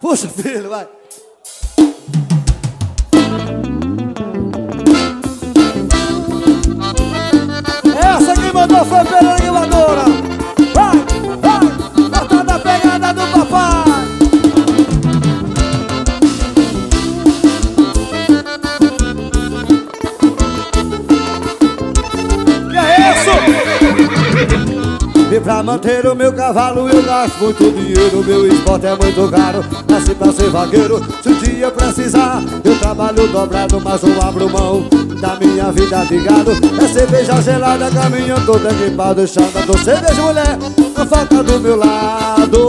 Puxa, filho, vai. Essa que mandou foi pela animadora. Vai, vai, bota na pegada do papai. Que é isso? E pra manter o meu cavalo eu gasto muito dinheiro. Meu esporte é muito caro, nasci pra ser vaqueiro. Se um dia precisar, eu trabalho dobrado, mas não abro mão da minha vida de gado. É cerveja gelada, caminhão todo equipado, deixando a cerveja mulher, não falta do meu lado.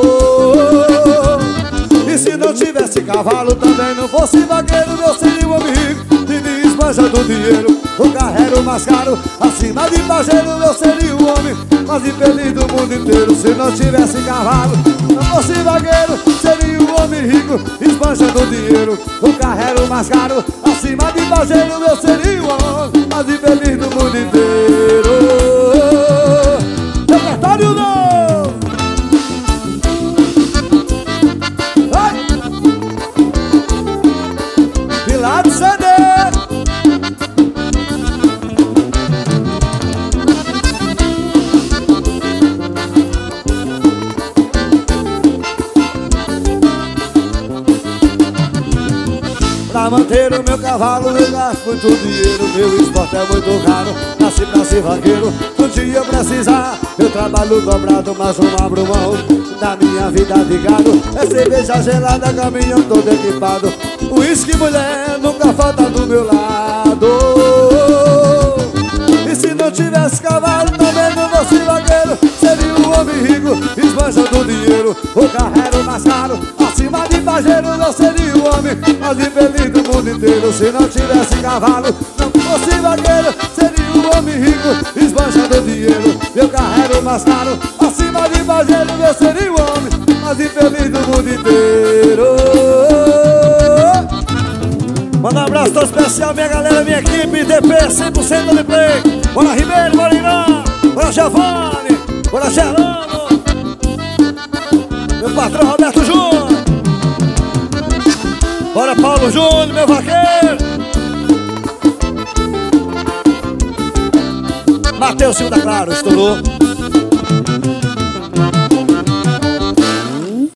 E se não tivesse cavalo, também não fosse vaqueiro, eu seria um homem rico, de esbanjando dinheiro. O carreiro mais caro, acima de pajeiro, eu seria o homem mais infeliz do mundo inteiro. Se não tivesse cavalo, não fosse vaqueiro, seria um homem rico, esbanjando dinheiro. O carreiro mais caro, acima de pajeiro, eu seria o homem mais infeliz do mundo inteiro. Repertório novo! Vai! Pilar de CD! Pra manter o meu cavalo eu gasto muito dinheiro. Meu esporte é muito caro, nasci pra ser vaqueiro. Um dia eu precisar, eu trabalho dobrado, mas não abro mão da minha vida de gado. É cerveja gelada, caminhão todo equipado. Uísque, mulher, nunca falta do meu lado. E se não tivesse cavalo, também não fosse vaqueiro, seria um homem rico, esbanjando dinheiro. O carreiro mais caro, acima de pajeiro, eu seria o homem mais infeliz do mundo inteiro. Se não tivesse cavalo, não fosse vaqueiro, seria um homem rico, esbanjando dinheiro. Meu carreiro mais caro, acima de pajeiro, eu seria o homem mais infeliz do mundo inteiro. Manda um abraço todo especial, minha galera, minha equipe, DP 100% de play. Bora Ribeiro, bora Irã, bora Giovanni, bora Gerlano, meu patrão Roberto Júnior. Bora Paulo Júnior, meu vaqueiro. Matheus Silva, claro, estourou.